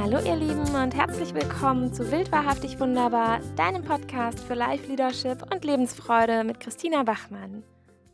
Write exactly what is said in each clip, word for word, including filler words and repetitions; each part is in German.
Hallo ihr Lieben und herzlich willkommen zu Wild wahrhaftig wunderbar, deinem Podcast für Life Leadership und Lebensfreude mit Christina Bachmann.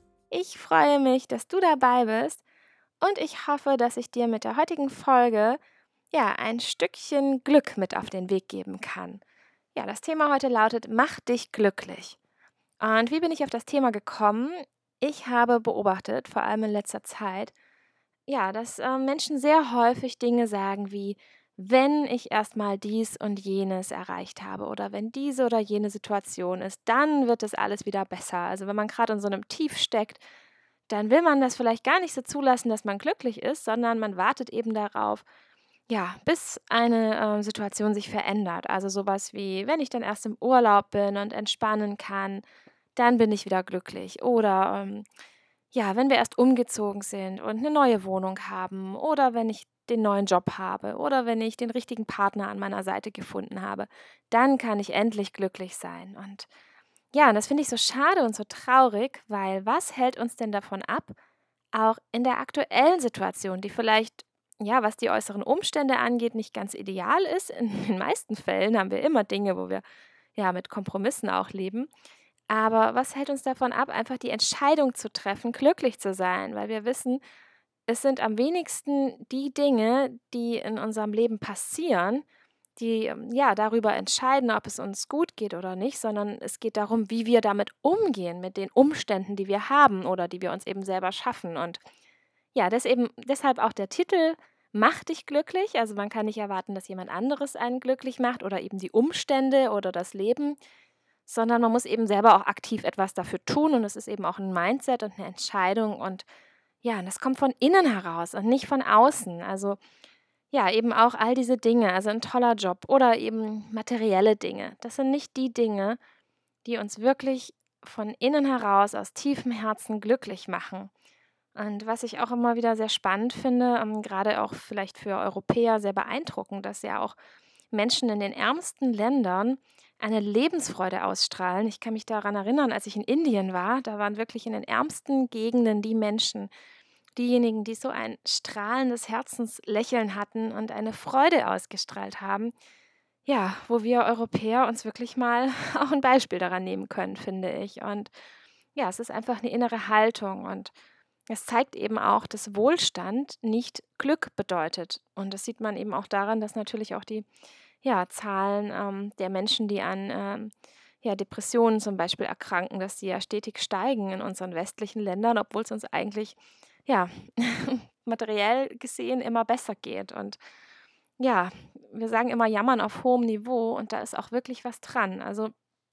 Ich freue mich, dass du dabei bist und ich hoffe, dass ich dir mit der heutigen Folge ja ein Stückchen Glück mit auf den Weg geben kann. Ja, das Thema heute lautet: Mach dich glücklich. Und wie bin ich auf das Thema gekommen? Ich habe beobachtet, vor allem in letzter Zeit, ja, dass äh, Menschen sehr häufig Dinge sagen wie: wenn ich erstmal dies und jenes erreicht habe oder wenn diese oder jene Situation ist, dann wird es alles wieder besser. Also wenn man gerade in so einem Tief steckt, dann will man das vielleicht gar nicht so zulassen, dass man glücklich ist, sondern man wartet eben darauf, ja, bis eine äh, Situation sich verändert. Also sowas wie: wenn ich dann erst im Urlaub bin und entspannen kann, dann bin ich wieder glücklich. Oder ähm, ja, wenn wir erst umgezogen sind und eine neue Wohnung haben oder wenn ich den neuen Job habe oder wenn ich den richtigen Partner an meiner Seite gefunden habe, dann kann ich endlich glücklich sein. Und ja, und das finde ich so schade und so traurig, weil was hält uns denn davon ab, auch in der aktuellen Situation, die vielleicht, ja, was die äußeren Umstände angeht, nicht ganz ideal ist. In den meisten Fällen haben wir immer Dinge, wo wir ja mit Kompromissen auch leben. Aber was hält uns davon ab, einfach die Entscheidung zu treffen, glücklich zu sein? Weil wir wissen, es sind am wenigsten die Dinge, die in unserem Leben passieren, die ähm, ja darüber entscheiden, ob es uns gut geht oder nicht, sondern es geht darum, wie wir damit umgehen, mit den Umständen, die wir haben oder die wir uns eben selber schaffen. Und ja, das eben, deshalb auch der Titel: Mach dich glücklich. Also man kann nicht erwarten, dass jemand anderes einen glücklich macht oder eben die Umstände oder das Leben, sondern man muss eben selber auch aktiv etwas dafür tun und es ist eben auch ein Mindset und eine Entscheidung und ja, und das kommt von innen heraus und nicht von außen. Also, ja, eben auch all diese Dinge, also ein toller Job oder eben materielle Dinge. Das sind nicht die Dinge, die uns wirklich von innen heraus, aus tiefem Herzen glücklich machen. Und was ich auch immer wieder sehr spannend finde, ähm, grade auch vielleicht für Europäer sehr beeindruckend, dass ja auch Menschen in den ärmsten Ländern eine Lebensfreude ausstrahlen. Ich kann mich daran erinnern, als ich in Indien war, da waren wirklich in den ärmsten Gegenden die Menschen, diejenigen, die so ein strahlendes Herzenslächeln hatten und eine Freude ausgestrahlt haben, ja, wo wir Europäer uns wirklich mal auch ein Beispiel daran nehmen können, finde ich. Und ja, es ist einfach eine innere Haltung und es zeigt eben auch, dass Wohlstand nicht Glück bedeutet. Und das sieht man eben auch daran, dass natürlich auch die, ja, Zahlen ähm, der Menschen, die an ähm, ja, Depressionen zum Beispiel erkranken, dass die ja stetig steigen in unseren westlichen Ländern, obwohl es uns eigentlich, ja, materiell gesehen immer besser geht. Und ja, wir sagen immer Jammern auf hohem Niveau und da ist auch wirklich was dran. Also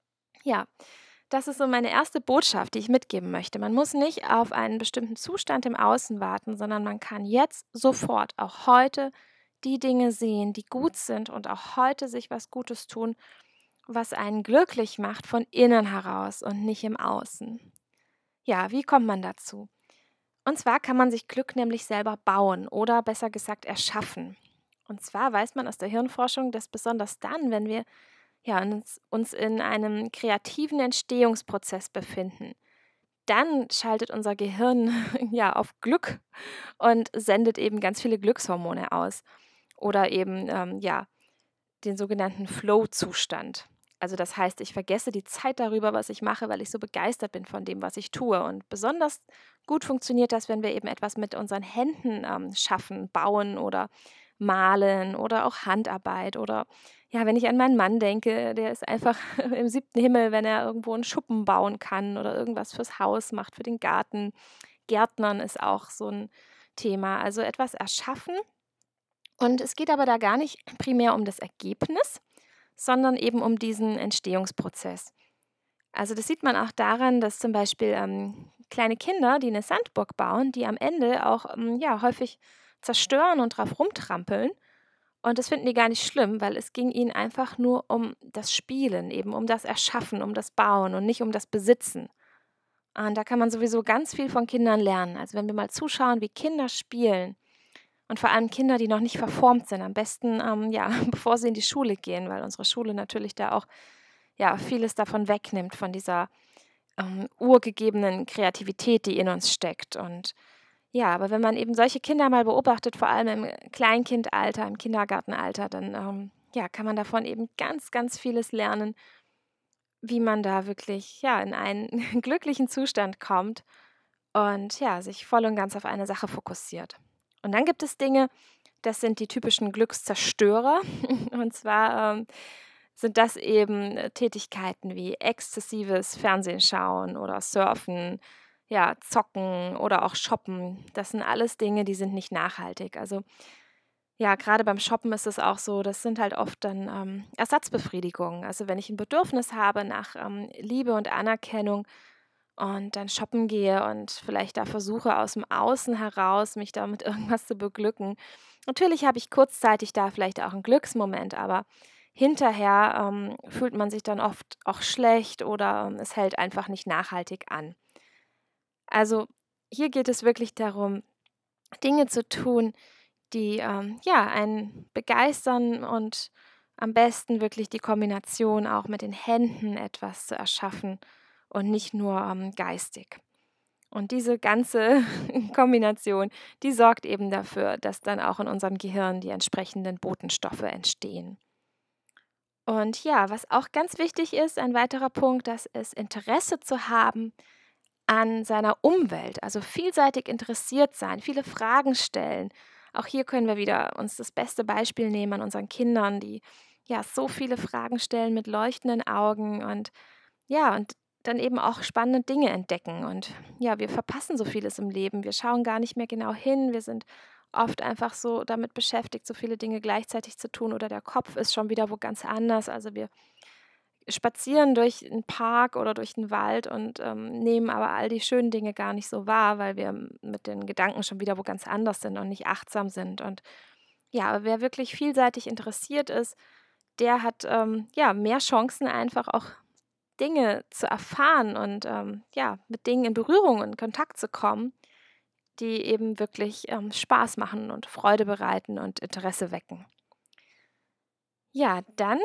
ja, das ist so meine erste Botschaft, die ich mitgeben möchte. Man muss nicht auf einen bestimmten Zustand im Außen warten, sondern man kann jetzt sofort, auch heute, die Dinge sehen, die gut sind und auch heute sich was Gutes tun, was einen glücklich macht von innen heraus und nicht im Außen. Ja, wie kommt man dazu? Und zwar kann man sich Glück nämlich selber bauen oder besser gesagt erschaffen. Und zwar weiß man aus der Hirnforschung, dass besonders dann, wenn wir ja, uns, uns in einem kreativen Entstehungsprozess befinden, dann schaltet unser Gehirn ja auf Glück und sendet eben ganz viele Glückshormone aus. Oder eben ähm, ja, den sogenannten Flow-Zustand. Also das heißt, ich vergesse die Zeit darüber, was ich mache, weil ich so begeistert bin von dem, was ich tue. Und besonders gut funktioniert das, wenn wir eben etwas mit unseren Händen ähm, schaffen, bauen oder malen oder auch Handarbeit. Oder ja, wenn ich an meinen Mann denke, der ist einfach im siebten Himmel, wenn er irgendwo einen Schuppen bauen kann oder irgendwas fürs Haus macht, für den Garten. Gärtnern ist auch so ein Thema. Also etwas erschaffen, und es geht aber da gar nicht primär um das Ergebnis, sondern eben um diesen Entstehungsprozess. Also das sieht man auch daran, dass zum Beispiel ähm, kleine Kinder, die eine Sandburg bauen, die am Ende auch ähm, ja, häufig zerstören und drauf rumtrampeln. Und das finden die gar nicht schlimm, weil es ging ihnen einfach nur um das Spielen, eben um das Erschaffen, um das Bauen und nicht um das Besitzen. Und da kann man sowieso ganz viel von Kindern lernen. Also wenn wir mal zuschauen, wie Kinder spielen, und vor allem Kinder, die noch nicht verformt sind, am besten, ähm, ja, bevor sie in die Schule gehen, weil unsere Schule natürlich da auch, ja, vieles davon wegnimmt, von dieser, ähm, urgegebenen Kreativität, die in uns steckt. Und Ja, aber wenn man eben solche Kinder mal beobachtet, vor allem im Kleinkindalter, im Kindergartenalter, dann, ähm, ja, kann man davon eben ganz, ganz vieles lernen, wie man da wirklich, ja, in einen glücklichen Zustand kommt und, ja, sich voll und ganz auf eine Sache fokussiert. Und dann gibt es Dinge, das sind die typischen Glückszerstörer. Und zwar, ähm, sind das eben, äh, Tätigkeiten wie exzessives Fernsehen schauen oder Surfen, ja, Zocken oder auch Shoppen. Das sind alles Dinge, die sind nicht nachhaltig. Also, ja, gerade beim Shoppen ist es auch so, das sind halt oft dann, ähm, Ersatzbefriedigungen. Also, wenn ich ein Bedürfnis habe nach, ähm, Liebe und Anerkennung und dann shoppen gehe und vielleicht da versuche, aus dem Außen heraus mich da mit irgendwas zu beglücken. Natürlich habe ich kurzzeitig da vielleicht auch einen Glücksmoment, aber hinterher, ähm, fühlt man sich dann oft auch schlecht oder, ähm, es hält einfach nicht nachhaltig an. Also, hier geht es wirklich darum, Dinge zu tun, die, ähm, ja, einen begeistern und am besten wirklich die Kombination auch mit den Händen etwas zu erschaffen und nicht nur, ähm, geistig. Und diese ganze Kombination, die sorgt eben dafür, dass dann auch in unserem Gehirn die entsprechenden Botenstoffe entstehen. Und ja, was auch ganz wichtig ist, ein weiterer Punkt, das ist Interesse zu haben an seiner Umwelt, also vielseitig interessiert sein, viele Fragen stellen. Auch hier können wir wieder uns das beste Beispiel nehmen an unseren Kindern, die ja so viele Fragen stellen mit leuchtenden Augen und ja, und dann eben auch spannende Dinge entdecken. Und ja, wir verpassen so vieles im Leben. Wir schauen gar nicht mehr genau hin. Wir sind oft einfach so damit beschäftigt, so viele Dinge gleichzeitig zu tun oder der Kopf ist schon wieder wo ganz anders. Also wir spazieren durch 'n Park oder durch 'n Wald und, ähm, nehmen aber all die schönen Dinge gar nicht so wahr, weil wir m mit den Gedanken schon wieder wo ganz anders sind und nicht achtsam sind. Und ja, aber wer wirklich vielseitig interessiert ist, der hat, ähm, ja, mehr Chancen, einfach auch Dinge zu erfahren und, ähm, ja, mit Dingen in Berührung und Kontakt zu kommen, die eben wirklich, ähm, Spaß machen und Freude bereiten und Interesse wecken. Ja, dann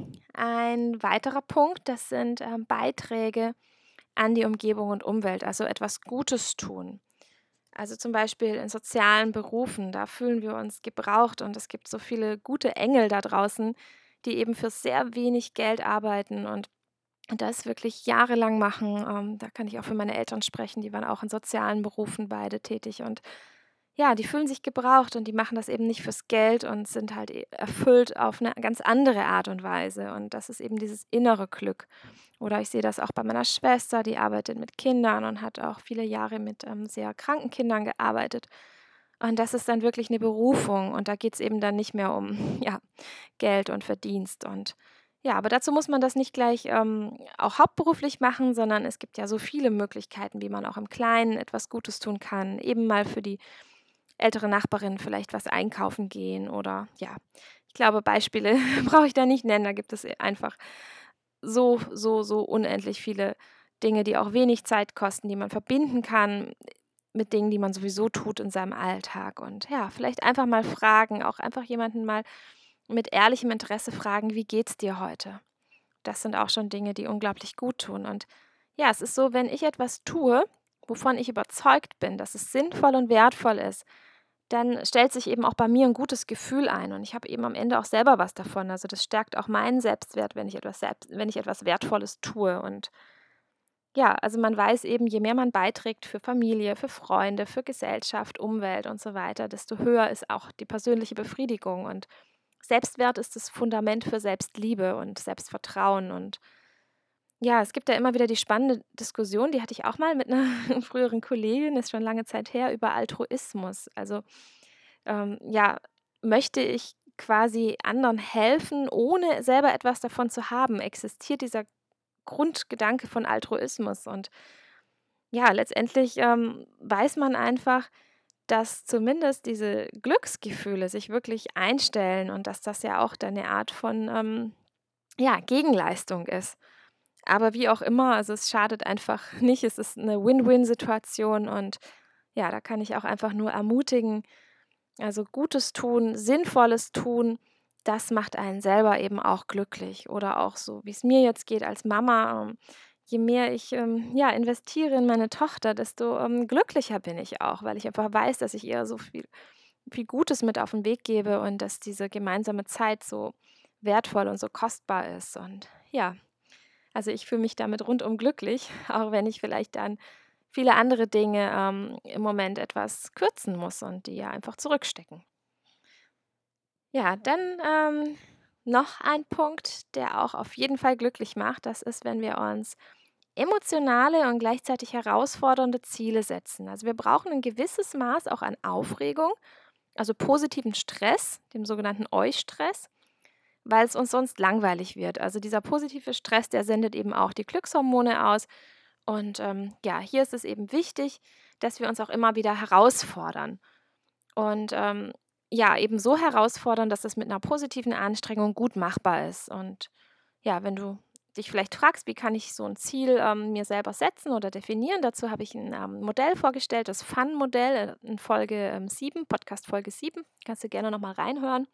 ein weiterer Punkt, das sind, ähm, Beiträge an die Umgebung und Umwelt, also etwas Gutes tun. Also zum Beispiel in sozialen Berufen, da fühlen wir uns gebraucht und es gibt so viele gute Engel da draußen, die eben für sehr wenig Geld arbeiten und das wirklich jahrelang machen. Ähm, da kann ich auch für meine Eltern sprechen, die waren auch in sozialen Berufen beide tätig und ja, die fühlen sich gebraucht und die machen das eben nicht fürs Geld und sind halt e erfüllt auf eine ganz andere Art und Weise und das ist eben dieses innere Glück. Oder ich sehe das auch bei meiner Schwester, die arbeitet mit Kindern und hat auch viele Jahre mit, ähm, sehr kranken Kindern gearbeitet. Und das ist dann wirklich eine Berufung und da geht's eben dann nicht mehr um, ja, Geld und Verdienst und ja, aber dazu muss man das nicht gleich, ähm, auch hauptberuflich machen, sondern es gibt ja so viele Möglichkeiten, wie man auch im Kleinen etwas Gutes tun kann, eben mal für die ältere Nachbarin vielleicht was einkaufen gehen oder ja, ich glaube, Beispiele brauche ich da nicht nennen. Da gibt es einfach so, so, so unendlich viele Dinge, die auch wenig Zeit kosten, die man verbinden kann mit Dingen, die man sowieso tut in seinem Alltag. Und ja, vielleicht einfach mal fragen, auch einfach jemanden mal mit ehrlichem Interesse fragen: „Wie geht's dir heute?“ Das sind auch schon Dinge, die unglaublich gut tun. Und ja, es ist so, wenn ich etwas tue, wovon ich überzeugt bin, dass es sinnvoll und wertvoll ist, dann stellt sich eben auch bei mir ein gutes Gefühl ein und ich habe eben am Ende auch selber was davon. Also, das stärkt auch meinen Selbstwert, wenn ich etwas selbst wenn ich etwas Wertvolles tue und ja, also, man weiß eben, je mehr man beiträgt für Familie, für Freunde, für Gesellschaft, Umwelt und so weiter, desto höher ist auch die persönliche Befriedigung und Selbstwert ist das Fundament für Selbstliebe und Selbstvertrauen und ja, es gibt ja immer wieder die spannende Diskussion, die hatte ich auch mal mit einer früheren Kollegin, ist schon lange Zeit her, über Altruismus. Also, ähm, ja, möchte ich quasi anderen helfen, ohne selber etwas davon zu haben? Existiert dieser Grundgedanke von Altruismus? Und ja, letztendlich, ähm, weiß man einfach, dass zumindest diese Glücksgefühle sich wirklich einstellen und dass das ja auch dann 'ne Art von, ähm, ja, Gegenleistung ist. Aber wie auch immer, also, es schadet einfach nicht. Es ist eine Win-Win-Situation und ja, da kann ich auch einfach nur ermutigen, also, Gutes tun, Sinnvolles tun, das macht einen selber eben auch glücklich. Oder auch so, wie es mir jetzt geht als Mama, ähm, je mehr ich, ähm, ja, investiere in meine Tochter, desto, ähm, glücklicher bin ich auch, weil ich einfach weiß, dass ich ihr so viel viel Gutes mit auf 'n Weg gebe und dass diese gemeinsame Zeit so wertvoll und so kostbar ist. Und ja, also, ich fühle mich damit rundum glücklich, auch wenn ich vielleicht dann viele andere Dinge, ähm, im Moment etwas kürzen muss und die ja einfach zurückstecken. Ja, dann, ähm, noch ein Punkt, der auch auf jeden Fall glücklich macht. Das ist, wenn wir uns emotionale und gleichzeitig herausfordernde Ziele setzen. Also, wir brauchen ein gewisses Maß auch an Aufregung, also positiven Stress, dem sogenannten Eustress, weil es uns sonst langweilig wird. Also, dieser positive Stress, der sendet eben auch die Glückshormone aus. Und, ähm, ja, hier ist es eben wichtig, dass wir uns auch immer wieder herausfordern. Und, ähm, ja, eben so herausfordern, dass es mit einer positiven Anstrengung gut machbar ist. Und ja, wenn du dich vielleicht fragst: „Wie kann ich so ein Ziel, ähm, mir selber setzen oder definieren?“ Dazu habe ich ein ähm, Modell vorgestellt, das Fun-Modell, äh, in Folge, ähm, sieben, Podcast Folge sieben. Kannst du gerne noch mal reinhören.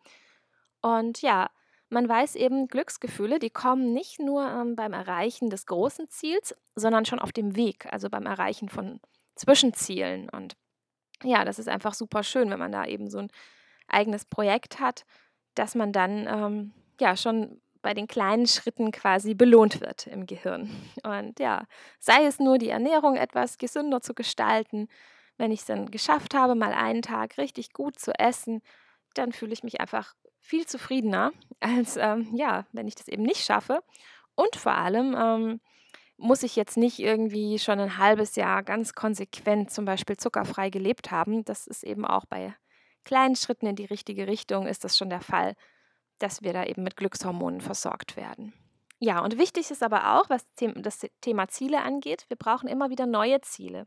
Und ja, man weiß eben, Glücksgefühle, die kommen nicht nur, ähm, beim Erreichen des großen Ziels, sondern schon auf dem Weg, also beim Erreichen von Zwischenzielen. Und ja, das ist einfach super schön, wenn man da eben so 'n eigenes Projekt hat, dass man dann, ähm, ja, schon bei den kleinen Schritten quasi belohnt wird im Gehirn. Und ja, sei es nur die Ernährung etwas gesünder zu gestalten. Wenn ich's dann geschafft habe, mal einen Tag richtig gut zu essen, dann fühle ich mich einfach viel zufriedener, als, ähm, ja, wenn ich das eben nicht schaffe. Und vor allem, ähm muss ich jetzt nicht irgendwie schon ein halbes Jahr ganz konsequent zum Beispiel zuckerfrei gelebt haben. Das ist eben auch bei kleinen Schritten in die richtige Richtung ist das schon der Fall, dass wir da eben mit Glückshormonen versorgt werden. Ja, und wichtig ist aber auch, was them das Thema Ziele angeht, wir brauchen immer wieder neue Ziele.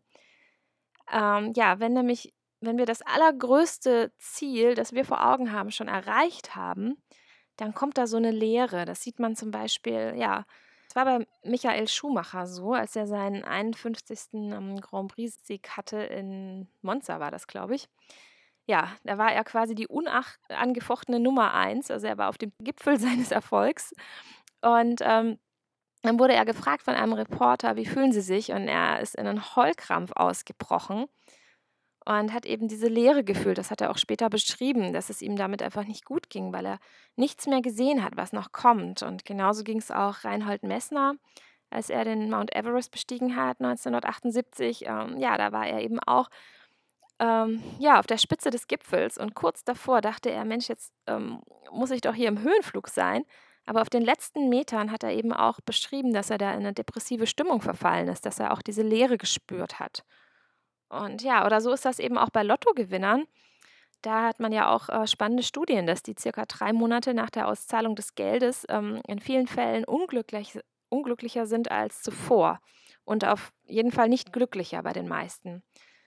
Ähm, ja, wenn nämlich wenn wir das allergrößte Ziel, das wir vor Augen haben, schon erreicht haben, dann kommt da so eine Leere. Das sieht man zum Beispiel, ja, es war bei Michael Schumacher so, als er seinen einundfünfzigsten. Ähm, Grand Prix-Sieg hatte in Monza war das, glaube ich. Ja, da war er quasi die unangefochtene Nummer eins. Also, er war auf dem Gipfel seines Erfolgs und, ähm, dann wurde er gefragt von einem Reporter: „Wie fühlen Sie sich?“ Und er ist in 'nen Heulkrampf ausgebrochen und hat eben diese Leere gefühlt. Das hat er auch später beschrieben, dass es ihm damit einfach nicht gut ging, weil er nichts mehr gesehen hat, was noch kommt. Und genauso ging es auch Reinhold Messner, als er den Mount Everest bestiegen hat neunzehnhundertachtundsiebzig. Ähm, ja, da war er eben auch, ähm, ja, auf der Spitze des Gipfels und kurz davor dachte er: „Mensch, jetzt, ähm, muss ich doch hier im Höhenflug sein.“ Aber auf den letzten Metern hat er eben auch beschrieben, dass er da in 'ne depressive Stimmung verfallen ist, dass er auch diese Leere gespürt hat. Und ja, oder so ist das eben auch bei Lottogewinnern. Da hat man ja auch, äh, spannende Studien, dass die circa drei Monate nach der Auszahlung des Geldes, ähm, in vielen Fällen unglücklich unglücklicher sind als zuvor und auf jeden Fall nicht glücklicher bei den meisten.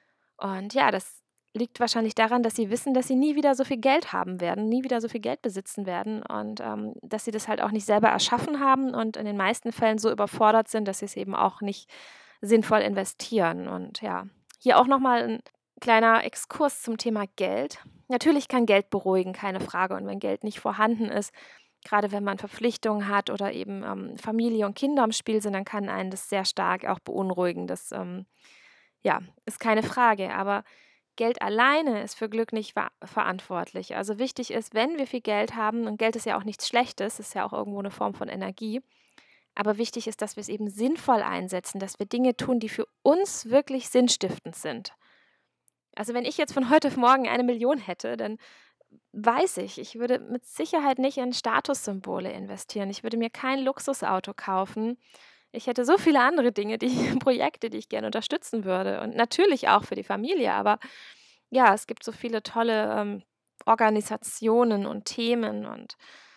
Und ja, das liegt wahrscheinlich daran, dass sie wissen, dass sie nie wieder so viel Geld haben werden, nie wieder so viel Geld besitzen werden und, ähm, dass sie das halt auch nicht selber erschaffen haben und in den meisten Fällen so überfordert sind, dass sie es eben auch nicht sinnvoll investieren. Und ja, hier auch noch mal 'n kleiner Exkurs zum Thema Geld. Natürlich kann Geld beruhigen, keine Frage. Und wenn Geld nicht vorhanden ist, gerade wenn man Verpflichtungen hat oder eben, ähm, Familie und Kinder im Spiel sind, dann kann einen das sehr stark auch beunruhigen. Das, ähm, ja, ist keine Frage. Aber Geld alleine ist für Glück nicht ver verantwortlich. Also wichtig ist, wenn wir viel Geld haben, und Geld ist ja auch nichts Schlechtes, ist ja auch irgendwo eine Form von Energie, aber wichtig ist, dass wir es eben sinnvoll einsetzen, dass wir Dinge tun, die für uns wirklich sinnstiftend sind. Also, wenn ich jetzt von heute auf morgen eine Million hätte, dann weiß ich, ich würde mit Sicherheit nicht in Statussymbole investieren. Ich würde mir kein Luxusauto kaufen. Ich hätte so viele andere Dinge, die ich Projekte, die ich gerne unterstützen würde und natürlich auch für die Familie. Aber ja, es gibt so viele tolle, ähm, Organisationen und Themen und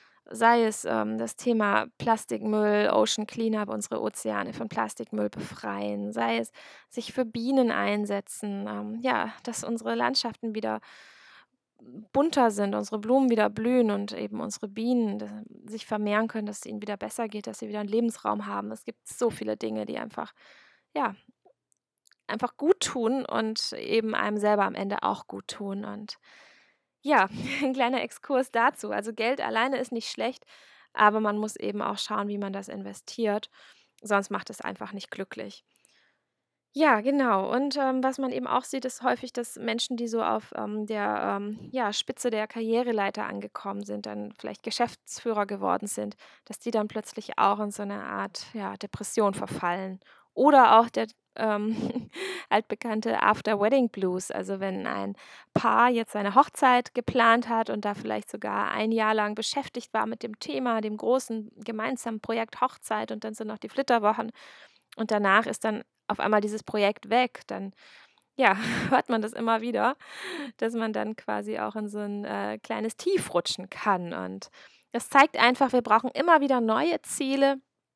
sei es, ähm, das Thema Plastikmüll, Ocean Cleanup, unsere Ozeane von Plastikmüll befreien, sei es sich für Bienen einsetzen, ähm, ja, dass unsere Landschaften wieder bunter sind, unsere Blumen wieder blühen und eben unsere Bienen d sich vermehren können, dass es ihnen wieder besser geht, dass sie wieder einen Lebensraum haben. Es gibt so viele Dinge, die einfach ja, einfach gut tun und eben einem selber am Ende auch gut tun. Und ja, ein kleiner Exkurs dazu. Also, Geld alleine ist nicht schlecht, aber man muss eben auch schauen, wie man das investiert. sonst macht es einfach nicht glücklich. Ja, genau. Und, ähm, was man eben auch sieht, ist häufig, dass Menschen, die so auf, ähm, der, ähm, ja, Spitze der Karriereleiter angekommen sind, dann vielleicht Geschäftsführer geworden sind, dass die dann plötzlich auch in so eine Art, ja, Depression verfallen. Oder auch der, ähm, altbekannte After-Wedding Blues. Also, wenn ein Paar jetzt seine Hochzeit geplant hat und da vielleicht sogar ein Jahr lang beschäftigt war mit dem Thema, dem großen gemeinsamen Projekt Hochzeit, und dann sind noch die Flitterwochen und danach ist dann auf einmal dieses Projekt weg, dann, ja, hört man das immer wieder, dass man dann quasi auch in so ein äh, kleines Tief rutschen kann. Und das zeigt einfach, wir brauchen immer wieder neue Ziele,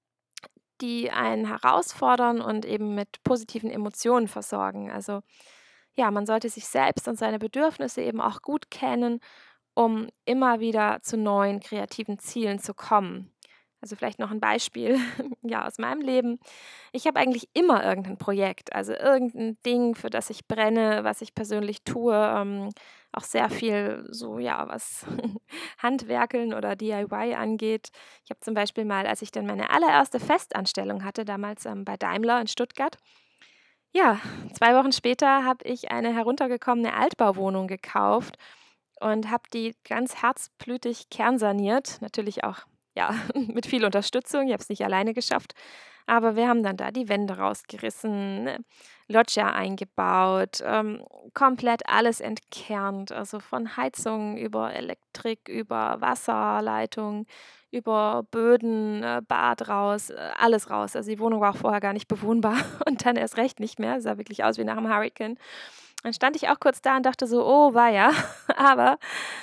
die einen herausfordern und eben mit positiven Emotionen versorgen. Also, ja, man sollte sich selbst und seine Bedürfnisse eben auch gut kennen, um immer wieder zu neuen kreativen Zielen zu kommen. Also, vielleicht noch ein Beispiel, ja, aus meinem Leben. Ich habe eigentlich immer irgendein Projekt, also irgendein Ding, für das ich brenne, was ich persönlich tue, ähm, auch sehr viel so, ja, was Handwerkeln oder D I Y angeht. Ich habe zum Beispiel mal, als ich dann meine allererste Festanstellung hatte, damals, ähm, bei Daimler in Stuttgart, ja, zwei Wochen später habe ich eine heruntergekommene Altbauwohnung gekauft und habe die ganz herzblütig kernsaniert. Natürlich auch, ja, mit viel Unterstützung. Ich habe es nicht alleine geschafft, aber wir haben dann da die Wände rausgerissen, 'ne Loggia eingebaut, ähm, komplett alles entkernt, also von Heizung über Elektrik, über Wasserleitung, über Böden, äh, Bad raus, äh, alles raus. Also die Wohnung war auch vorher gar nicht bewohnbar und dann erst recht nicht mehr. Sah wirklich aus wie nach 'm Hurrikan. Dann stand ich auch kurz da und dachte so: „Oh weia“, aber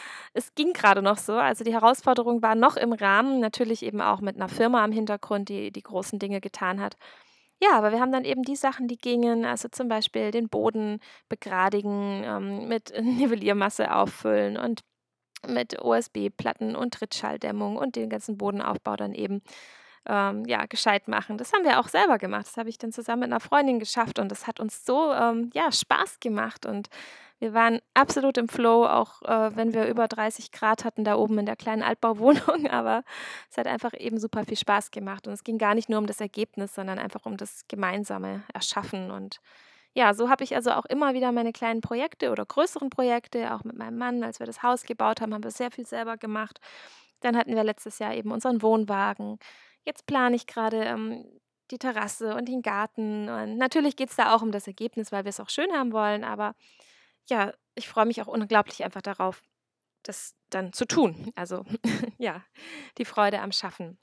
es ging gerade noch so. Also, die Herausforderung war noch im Rahmen, natürlich eben auch mit einer Firma im Hintergrund, die die großen Dinge getan hat. Ja, aber wir haben dann eben die Sachen, die gingen, also, zum Beispiel den Boden begradigen, ähm, mit Nivelliermasse auffüllen und mit O S B-Platten und Trittschalldämmung und den ganzen Bodenaufbau dann eben, ähm, ja, gescheit machen. Das haben wir auch selber gemacht. Das habe ich dann zusammen mit einer Freundin geschafft und das hat uns so, ähm, ja, Spaß gemacht und wir waren absolut im Flow, auch, äh, wenn wir über dreißig Grad hatten da oben in der kleinen Altbauwohnung, aber es hat einfach eben super viel Spaß gemacht und es ging gar nicht nur um das Ergebnis, sondern einfach um das gemeinsame Erschaffen. Und ja, so habe ich also auch immer wieder meine kleinen Projekte oder größeren Projekte, auch mit meinem Mann. Als wir das Haus gebaut haben, haben wir sehr viel selber gemacht. Dann hatten wir letztes Jahr eben unseren Wohnwagen. Jetzt plane ich gerade ähm, die Terrasse und den Garten. Und natürlich geht es da auch um das Ergebnis, weil wir es auch schön haben wollen. Aber ja, ich freue mich auch unglaublich einfach darauf, das dann zu tun. Also ja, die Freude am Schaffen.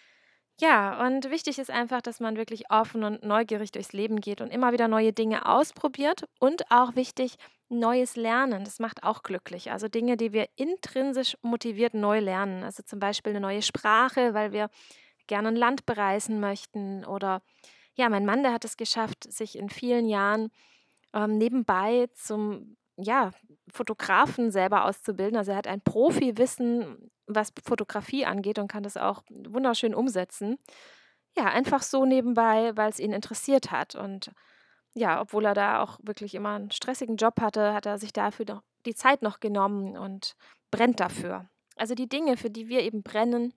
Ja, und wichtig ist einfach, dass man wirklich offen und neugierig durchs Leben geht und immer wieder neue Dinge ausprobiert und auch wichtig, neues Lernen. Das macht auch glücklich. Also Dinge, die wir intrinsisch motiviert neu lernen. Also zum Beispiel eine neue Sprache, weil wir gerne ein Land bereisen möchten. Oder ja, mein Mann, der hat es geschafft, sich in vielen Jahren ähm, nebenbei zum, ja, Fotografen selber auszubilden. Also er hat ein Profiwissen, was Fotografie angeht und kann das auch wunderschön umsetzen. Ja, einfach so nebenbei, weil es ihn interessiert hat. Und ja, obwohl er da auch wirklich immer einen stressigen Job hatte, hat er sich dafür noch die Zeit noch genommen und brennt dafür. Also die Dinge, für die wir eben brennen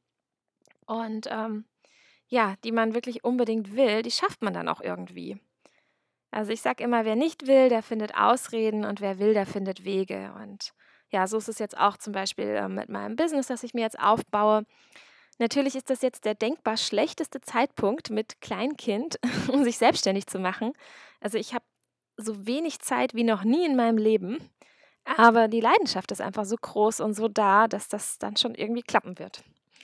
und ähm, ja, die man wirklich unbedingt will, die schafft man dann auch irgendwie. Also, ich sage immer: „Wer nicht will, der findet Ausreden und wer will, der findet Wege.“ Und ja, so ist es jetzt auch zum Beispiel, ähm, mit meinem Business, das ich mir jetzt aufbaue. Natürlich ist das jetzt der denkbar schlechteste Zeitpunkt mit Kleinkind, um sich selbstständig zu machen. Also, ich habe so wenig Zeit wie noch nie in meinem Leben, aber die Leidenschaft ist einfach so groß und so da, dass das dann schon irgendwie klappen wird.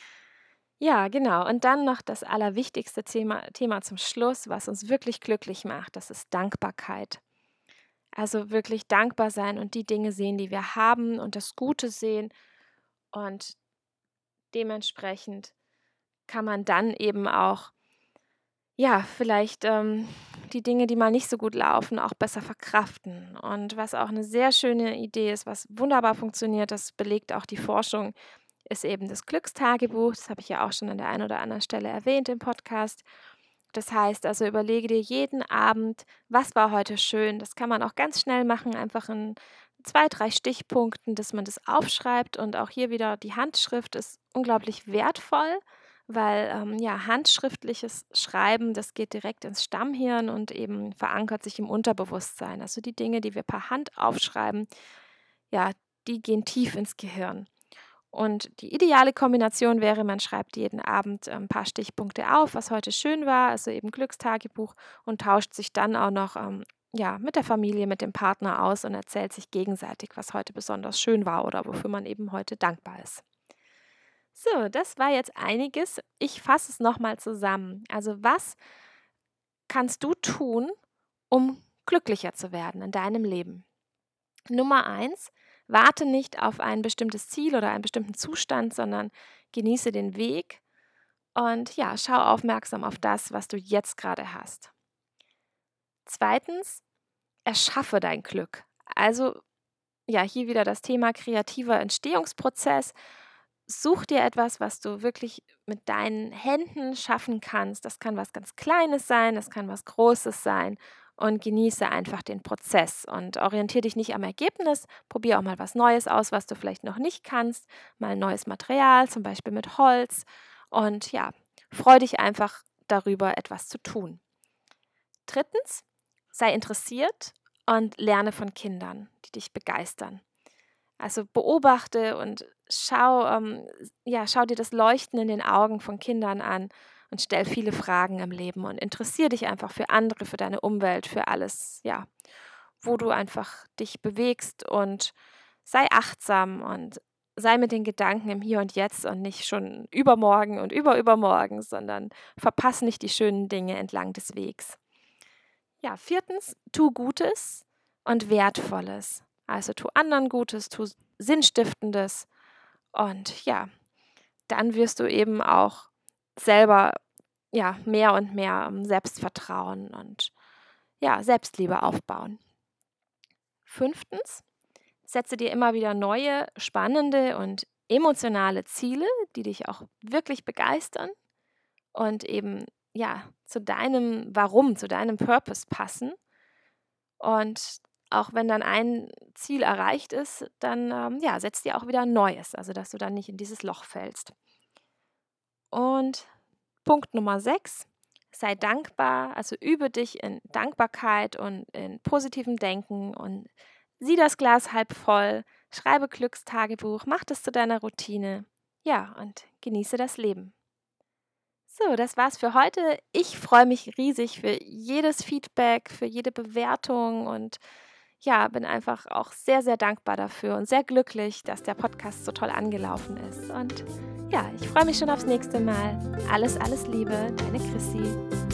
Ja, genau. Und dann noch das allerwichtigste Thema Thema zum Schluss, was uns wirklich glücklich macht, das ist Dankbarkeit. Also wirklich dankbar sein und die Dinge sehen, die wir haben und das Gute sehen. Und dementsprechend kann man dann eben auch, ja, vielleicht ähm, die Dinge, die mal nicht so gut laufen, auch besser verkraften. Und was auch eine sehr schöne Idee ist, was wunderbar funktioniert, das belegt auch die Forschung, ist eben das Glückstagebuch. Das habe ich ja auch schon an der einen oder anderen Stelle erwähnt im Podcast. Das heißt also, überlege dir jeden Abend, was war heute schön. Das kann man auch ganz schnell machen, einfach in zwei, drei Stichpunkten, dass man das aufschreibt. Und auch hier wieder die Handschrift ist unglaublich wertvoll. weil ähm, ja, handschriftliches Schreiben, das geht direkt ins Stammhirn und eben verankert sich im Unterbewusstsein. Also die Dinge, die wir per Hand aufschreiben, ja, die gehen tief ins Gehirn. Und die ideale Kombination wäre, man schreibt jeden Abend ein paar Stichpunkte auf, was heute schön war, also eben Glückstagebuch, und tauscht sich dann auch noch ähm, ja, mit der Familie, mit dem Partner aus und erzählt sich gegenseitig, was heute besonders schön war oder wofür man eben heute dankbar ist. So, das war jetzt einiges. Ich fasse es nochmal zusammen. Also was kannst du tun, um glücklicher zu werden in deinem Leben? Nummer eins, warte nicht auf ein bestimmtes Ziel oder einen bestimmten Zustand, sondern genieße den Weg und ja, schau aufmerksam auf das, was du jetzt gerade hast. Zweitens, erschaffe dein Glück. Also ja, hier wieder das Thema kreativer Entstehungsprozess. Such dir etwas, was du wirklich mit deinen Händen schaffen kannst. Das kann was ganz Kleines sein, das kann was Großes sein. Und genieße einfach den Prozess und orientiere dich nicht am Ergebnis. Probier auch mal was Neues aus, was du vielleicht noch nicht kannst. Mal neues Material, zum Beispiel mit Holz. Und ja, freu dich einfach darüber, etwas zu tun. Drittens, sei interessiert und lerne von Kindern, die dich begeistern. Also beobachte und schau, ähm, ja, schau dir das Leuchten in den Augen von Kindern an und stell viele Fragen im Leben und interessiere dich einfach für andere, für deine Umwelt, für alles, ja, wo du einfach dich bewegst, und sei achtsam und sei mit den Gedanken im Hier und Jetzt und nicht schon übermorgen und überübermorgen, sondern verpass nicht die schönen Dinge entlang des Wegs. Ja, viertens, tu Gutes und Wertvolles. Also tu anderen Gutes, tu Sinnstiftendes, und ja, dann wirst du eben auch selber ja mehr und mehr ähm, Selbstvertrauen und ja, Selbstliebe aufbauen. Fünftens, setze dir immer wieder neue, spannende und emotionale Ziele, die dich auch wirklich begeistern und eben ja zu deinem Warum, zu deinem Purpose passen. Und auch wenn dann ein Ziel erreicht ist, dann ähm, ja, setz dir auch wieder ein neues, also dass du dann nicht in dieses Loch fällst. Und Punkt Nummer sechs, sei dankbar, also übe dich in Dankbarkeit und in positivem Denken und sieh das Glas halb voll, schreibe Glückstagebuch, mach das zu deiner Routine. Ja, und genieße das Leben. So, das war's für heute. Ich freue mich riesig für jedes Feedback, für jede Bewertung und ja, bin einfach auch sehr, sehr dankbar dafür und sehr glücklich, dass der Podcast so toll angelaufen ist. Und ja, ich freue mich schon aufs nächste Mal. Alles, alles Liebe, deine Chrissy.